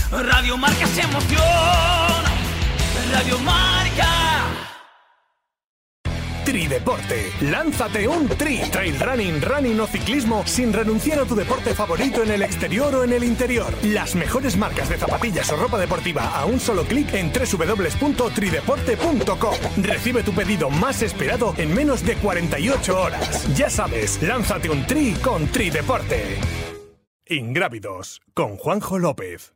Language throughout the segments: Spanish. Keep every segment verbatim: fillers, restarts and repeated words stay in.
Radio Marca es emoción. Radio Marca. Trideporte. Lánzate un tri. Trail running, running o ciclismo sin renunciar a tu deporte favorito en el exterior o en el interior. Las mejores marcas de zapatillas o ropa deportiva a un solo clic en doble u doble u doble u punto trideporte punto com. Recibe tu pedido más esperado en menos de cuarenta y ocho horas. Ya sabes, lánzate un tri con Trideporte. Ingrávidos, con Juanjo López.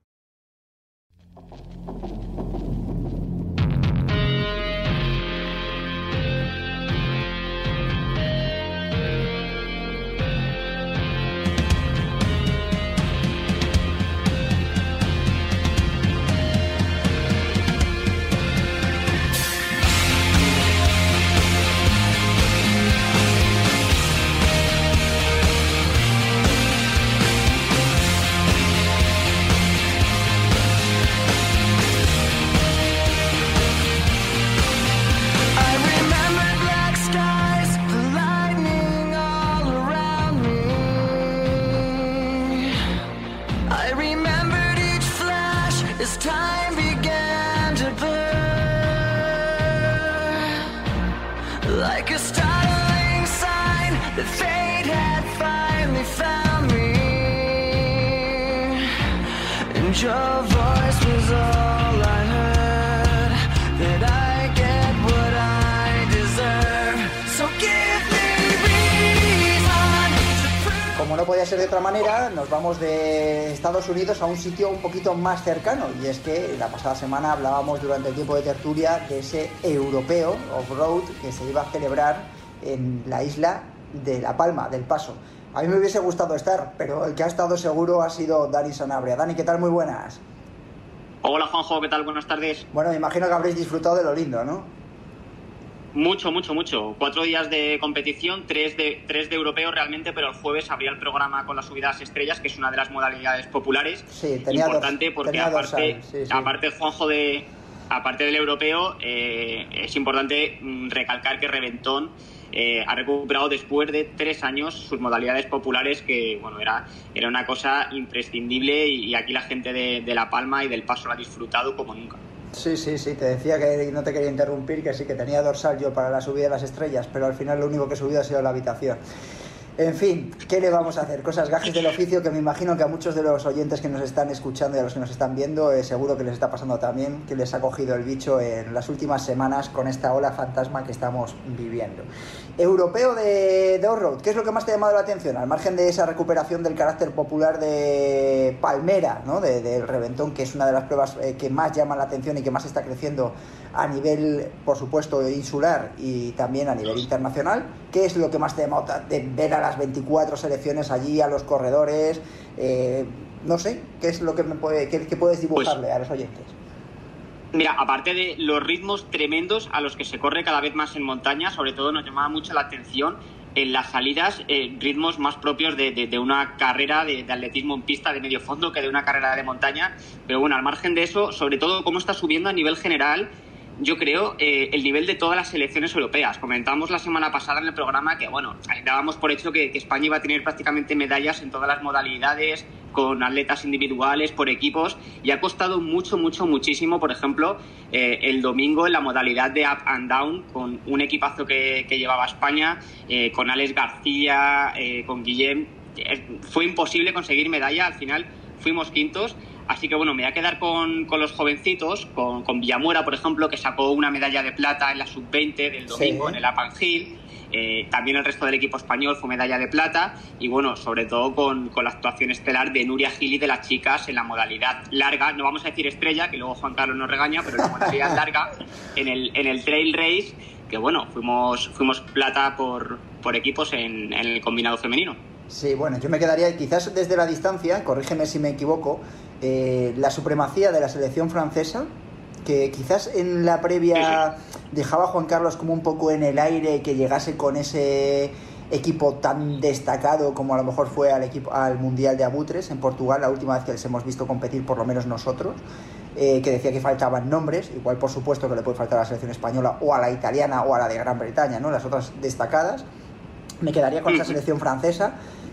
Your voice was all I heard, that I get what I deserve, so give me reason to prove. Como no podía ser de otra manera, nos vamos de Estados Unidos a un sitio un poquito más cercano, y es que la pasada semana hablábamos durante el tiempo de tertulia de ese europeo off-road que se iba a celebrar en la isla de La Palma, del Paso. A mí me hubiese gustado estar, pero el que ha estado seguro ha sido Dani Sanabria. Dani, ¿qué tal? Muy buenas. Hola, Juanjo, ¿qué tal? Buenas tardes. Bueno, me imagino que habréis disfrutado de lo lindo, ¿no? Mucho, mucho, mucho. Cuatro días de competición, tres de, tres de europeo realmente, pero el jueves habría el programa con las subidas estrellas, que es una de las modalidades populares. Sí, tenía importante dos, porque tenía aparte, dos, sí, sí. aparte, Juanjo, de, aparte del europeo, eh, es importante recalcar que Reventón Eh, ha recuperado después de tres años sus modalidades populares, que bueno era, era una cosa imprescindible, y, y aquí la gente de, de La Palma y del Paso lo ha disfrutado como nunca. Sí, sí, sí, te decía que no te quería interrumpir, que sí, que tenía dorsal yo para la subida de las estrellas, pero al final lo único que he subido ha sido la habitación. En fin, ¿qué le vamos a hacer? Cosas gajes del oficio que me imagino que a muchos de los oyentes que nos están escuchando y a los que nos están viendo eh, seguro que les está pasando también, que les ha cogido el bicho en las últimas semanas con esta ola fantasma que estamos viviendo. Europeo de, de off-road, ¿qué es lo que más te ha llamado la atención? Al margen de esa recuperación del carácter popular de Palmera, ¿no? de, del Reventón, que es una de las pruebas eh, que más llama la atención y que más está creciendo a nivel, por supuesto, insular y también a nivel internacional. ¿Qué es lo que más te ha llamado de ver a las veinticuatro selecciones allí, a los corredores? Eh, no sé, ¿qué es lo que, me puede, que, que puedes dibujarle pues, a los oyentes? Mira, aparte de los ritmos tremendos a los que se corre cada vez más en montaña, sobre todo nos llamaba mucho la atención en las salidas, eh, ritmos más propios de, de, de una carrera de, de atletismo en pista de medio fondo que de una carrera de montaña. Pero bueno, al margen de eso, sobre todo cómo está subiendo a nivel general, yo creo, eh, el nivel de todas las selecciones europeas. Comentábamos la semana pasada en el programa que, bueno, dábamos por hecho que, que España iba a tener prácticamente medallas en todas las modalidades, con atletas individuales, por equipos, y ha costado mucho, mucho, muchísimo. Por ejemplo, eh, el domingo en la modalidad de up and down, con un equipazo que, que llevaba España, eh, con Alex García, eh, con Guillem, eh, fue imposible conseguir medalla. Al final fuimos quintos. Así que bueno, me voy a quedar con, con los jovencitos, con, con Villamuera, por ejemplo, que sacó una medalla de plata en la sub veinte del domingo, sí, en el Up and Hill. Eh, también el resto del equipo español fue medalla de plata. Y bueno, sobre todo con, con la actuación estelar de Nuria Gili de las chicas en la modalidad larga. No vamos a decir estrella, que luego Juan Carlos nos regaña, pero en la modalidad larga, en el, en el trail race, que bueno, fuimos, fuimos plata por, por equipos en, en el combinado femenino. Sí, bueno, yo me quedaría quizás desde la distancia, corrígeme si me equivoco, eh, la supremacía de la selección francesa, que quizás en la previa dejaba a Juan Carlos como un poco en el aire, que llegase con ese equipo tan destacado como a lo mejor fue al equipo al Mundial de Abutres en Portugal, la última vez que les hemos visto competir, por lo menos nosotros, eh, que decía que faltaban nombres, igual por supuesto que le puede faltar a la selección española o a la italiana o a la de Gran Bretaña, ¿no? Las otras destacadas. Me quedaría con esa selección francesa,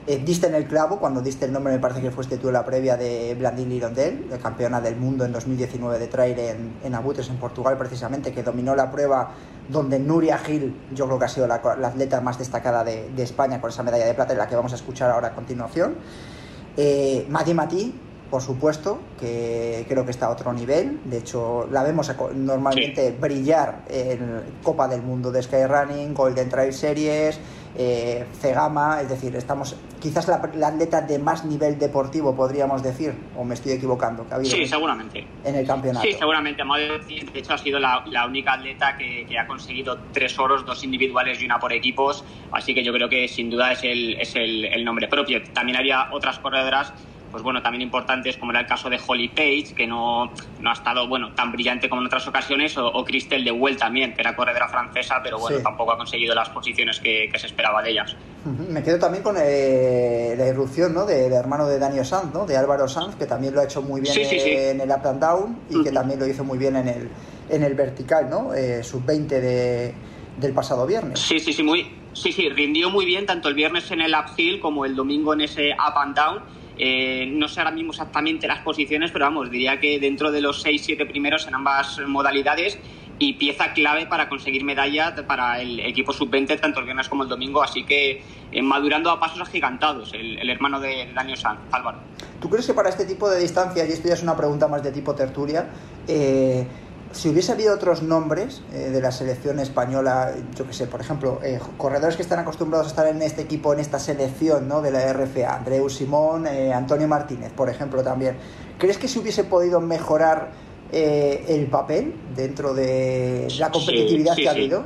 Eh, diste en el clavo cuando diste el nombre, me parece que fuiste tú en la previa de Blandine Lirondelle, campeona del mundo en dos mil diecinueve de trail en, en Abutres, en Portugal, precisamente, que dominó la prueba donde Núria Gil, yo creo que ha sido la, la atleta más destacada de, de España con esa medalla de plata, en la que vamos a escuchar ahora a continuación. Eh, Mati Mati, por supuesto, que creo que está a otro nivel. De hecho, la vemos a, normalmente sí. brillar en Copa del Mundo de Skyrunning, Golden Trail Series, eh, Cegama, es decir, estamos quizás la, la atleta de más nivel deportivo, podríamos decir, o me estoy equivocando, que ha habido sí, en, seguramente. en el campeonato. Sí, seguramente. De hecho, ha sido la, la única atleta que, que ha conseguido tres oros, dos individuales y una por equipos, así que yo creo que sin duda es el, es el, el nombre propio. También había otras corredoras, pues bueno, también importantes, como era el caso de Holly Page, que no, no ha estado, bueno, tan brillante como en otras ocasiones, o, o Christelle de Well también, que era corredora francesa, pero bueno, sí. tampoco ha conseguido las posiciones que, que se esperaba de ellas. Me quedo también con eh, la irrupción, ¿no?, del hermano de Daniel Sanz, ¿no?, de Álvaro Sanz, que también lo ha hecho muy bien sí, sí, sí. en el up and down, y uh-huh. que también lo hizo muy bien en el, en el vertical, ¿no?, eh, sub veinte de, del pasado viernes. Sí, sí, sí, muy, sí, sí, rindió muy bien tanto el viernes en el uphill como el domingo en ese up and down. Eh, no sé ahora mismo exactamente las posiciones, pero vamos, diría que dentro de los seis siete primeros en ambas modalidades, y pieza clave para conseguir medalla para el equipo sub veinte tanto el viernes como el domingo, así que eh, madurando a pasos agigantados el, el hermano de, de Daniel Sanz, Álvaro. ¿Tú crees que para este tipo de distancias, y esto ya es una pregunta más de tipo tertulia, eh, si hubiese habido otros nombres eh, de la selección española, yo que sé, por ejemplo, eh, corredores que están acostumbrados a estar en este equipo, en esta selección, ¿no?, de la R F A, Andreu Simón, eh, Antonio Martínez, por ejemplo, también, ¿crees que se hubiese podido mejorar eh, el papel dentro de la competitividad sí, sí, que ha habido?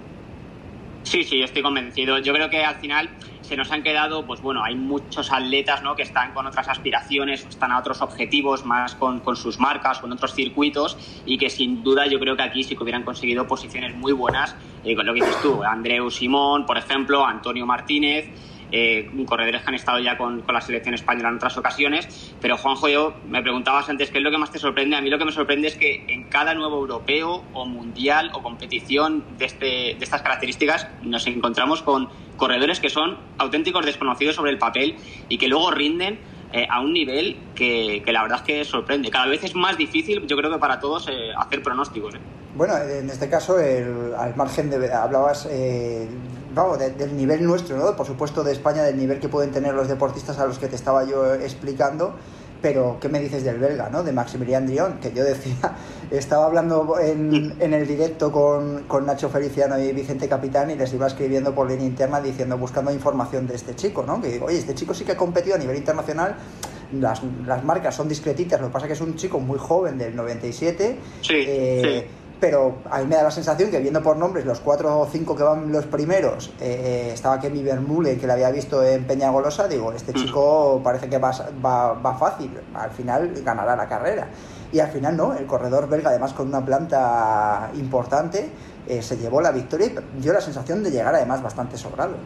Sí, sí, estoy convencido. Yo creo que al final se nos han quedado, pues bueno, hay muchos atletas, ¿no?, que están con otras aspiraciones, están a otros objetivos, más con, con sus marcas, con otros circuitos, y que sin duda yo creo que aquí sí que hubieran conseguido posiciones muy buenas, eh, con lo que dices tú, Andreu Simón, por ejemplo, Antonio Martínez, eh, corredores que han estado ya con, con la selección española en otras ocasiones. Pero Juanjo, yo me preguntabas antes qué es lo que más te sorprende. A mí lo que me sorprende es que en cada nuevo europeo o mundial o competición de, este, de estas características nos encontramos con corredores que son auténticos desconocidos sobre el papel y que luego rinden eh, a un nivel que, que la verdad es que sorprende. Cada vez es más difícil, yo creo que para todos, eh, hacer pronósticos. Eh. Bueno, en este caso, el, al margen de... Hablabas... Eh... Vamos, de, del nivel nuestro, ¿no? Por supuesto de España, del nivel que pueden tener los deportistas a los que te estaba yo explicando, pero ¿qué me dices del belga, ¿no?, de Maximilian Drion? Que yo decía, estaba hablando en, en el directo con, con Nacho Feliciano y Vicente Capitán, y les iba escribiendo por línea interna diciendo, buscando información de este chico, ¿no? Que digo, oye, este chico sí que ha competido a nivel internacional, las, las marcas son discretitas, lo que pasa es que es un chico muy joven, del noventa y siete, sí, eh, sí. Pero a mí me da la sensación que, viendo por nombres los cuatro o cinco que van los primeros, eh, estaba Kemi Vermeulen, que la había visto en Peñagolosa, digo, este chico parece que va, va, va fácil, al final ganará la carrera. Y al final no, el corredor belga, además con una planta importante, eh, se llevó la victoria y dio la sensación de llegar además bastante sobrado.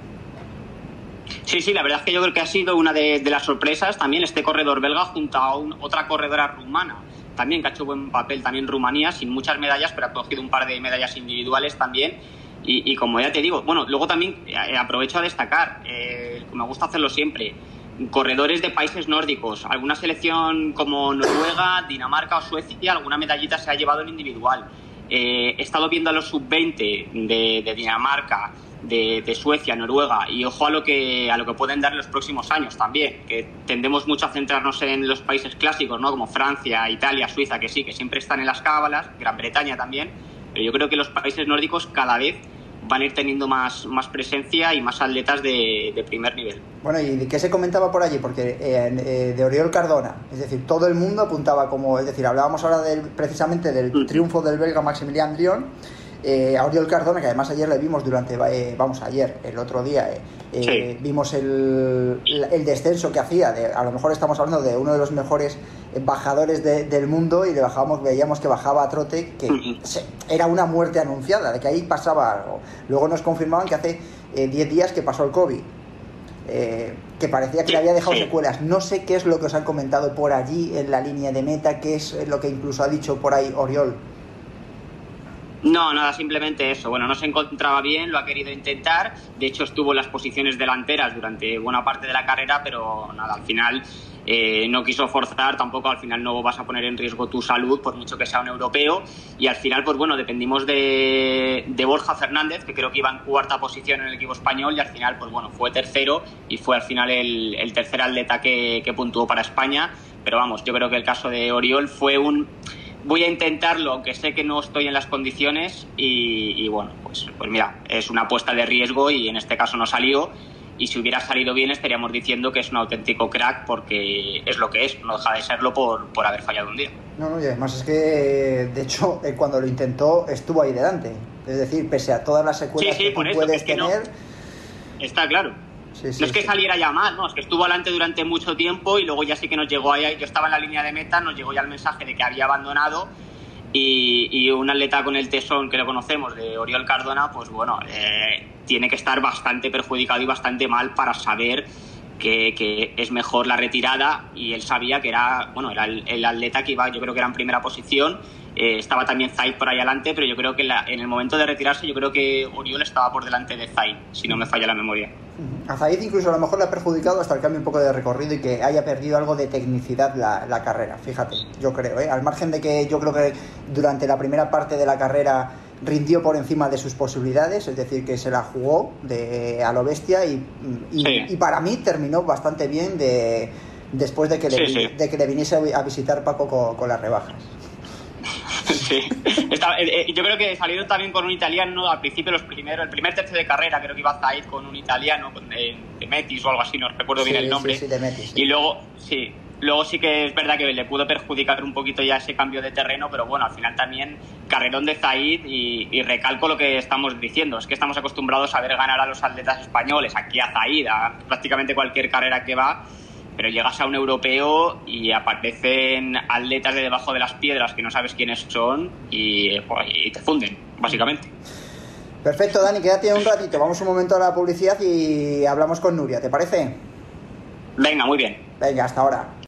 Sí, sí, la verdad es que yo creo que ha sido una de, de las sorpresas también este corredor belga junto a un, otra corredora rumana, también que ha hecho buen papel también Rumanía, sin muchas medallas, pero ha cogido un par de medallas individuales también. Y, y como ya te digo, bueno, luego también eh, aprovecho a destacar, eh, como me gusta hacerlo siempre, corredores de países nórdicos, alguna selección como Noruega, Dinamarca o Suecia, alguna medallita se ha llevado en individual. Eh, he estado viendo a los sub veinte de, de Dinamarca, de, de Suecia, Noruega, y ojo a lo que a lo que pueden dar en los próximos años también, que tendemos mucho a centrarnos en los países clásicos, ¿no?, como Francia, Italia, Suiza, que sí, que siempre están en las cábalas, Gran Bretaña también, pero yo creo que los países nórdicos cada vez van a ir teniendo más, más presencia y más atletas de, de primer nivel. Bueno, ¿y qué se comentaba por allí? Porque eh, eh, de Oriol Cardona, es decir, todo el mundo apuntaba como, es decir, hablábamos ahora del, precisamente del mm. triunfo del belga Maximilian Drion, eh, a Oriol Cardona, que además ayer le vimos durante, eh, vamos, ayer, el otro día, eh, eh, sí. vimos el, el descenso que hacía, de, a lo mejor estamos hablando de uno de los mejores bajadores de, del mundo, y le bajábamos, veíamos que bajaba a trote, que uh-huh. se, era una muerte anunciada, de que ahí pasaba algo. Luego nos confirmaban que hace diez eh, días que pasó el COVID, eh, que parecía que sí, le había dejado sí. secuelas. No sé qué es lo que os han comentado por allí en la línea de meta, qué es lo que incluso ha dicho por ahí Oriol. No, nada, simplemente eso. Bueno, no se encontraba bien, lo ha querido intentar. De hecho, estuvo en las posiciones delanteras durante buena parte de la carrera, pero nada, al final eh, no quiso forzar. Tampoco al final no vas a poner en riesgo tu salud, por mucho que sea un europeo. Y al final, pues bueno, dependimos de, de Borja Fernández, que creo que iba en cuarta posición en el equipo español, y al final, pues bueno, fue tercero y fue al final el, el tercer atleta que, que puntuó para España. Pero vamos, yo creo que el caso de Oriol fue un... Voy a intentarlo, aunque sé que no estoy en las condiciones y, y bueno, pues, pues mira, es una apuesta de riesgo y en este caso no salió, y si hubiera salido bien estaríamos diciendo que es un auténtico crack, porque es lo que es, no deja de serlo por, por haber fallado un día. No, no, y además es que, de hecho, cuando lo intentó estuvo ahí delante, es decir, pese a todas las secuelas sí, sí, que por tú eso, puedes es que tener... No, está claro. Sí, sí, no es que sí. saliera ya mal, no, es que estuvo adelante durante mucho tiempo y luego ya sí que nos llegó ahí, yo estaba en la línea de meta, nos llegó ya el mensaje de que había abandonado. Y, y un atleta con el tesón que lo conocemos de Oriol Cardona, pues bueno, eh, tiene que estar bastante perjudicado y bastante mal para saber que, que es mejor la retirada, y él sabía que era, bueno, era el, el atleta que iba, yo creo que era en primera posición, eh, estaba también Zaid por ahí adelante, pero yo creo que en, la, en el momento de retirarse yo creo que Oriol estaba por delante de Zaid, si no me falla la memoria. A Zaid incluso a lo mejor le ha perjudicado hasta el cambio un poco de recorrido y que haya perdido algo de tecnicidad la, la carrera, fíjate, yo creo, ¿eh? Al margen de que yo creo que durante la primera parte de la carrera rindió por encima de sus posibilidades, es decir, que se la jugó de, a lo bestia y, y, sí. y para mí terminó bastante bien de, después de que, le, sí, sí. de que le viniese a visitar Paco con, con las rebajas. Sí, Está, eh, yo creo que salieron también con un italiano al principio, los primeros, el primer tercio de carrera, creo que iba Zaid con un italiano, con de, de Metis o algo así, no recuerdo Sí, bien el nombre. sí, sí, de Metis, sí. Y luego, sí, luego sí que es verdad que le pudo perjudicar un poquito ya ese cambio de terreno, pero bueno, al final también carrerón de Zaid, y, y recalco lo que estamos diciendo, es que estamos acostumbrados a ver ganar a los atletas españoles, aquí a Zaid, a prácticamente cualquier carrera que va. Pero llegas a un europeo y aparecen atletas de debajo de las piedras que no sabes quiénes son y, pues, y te funden, básicamente. Perfecto, Dani, quédate un ratito, vamos un momento a la publicidad y hablamos con Nuria, ¿te parece? Venga, muy bien. Venga, hasta ahora.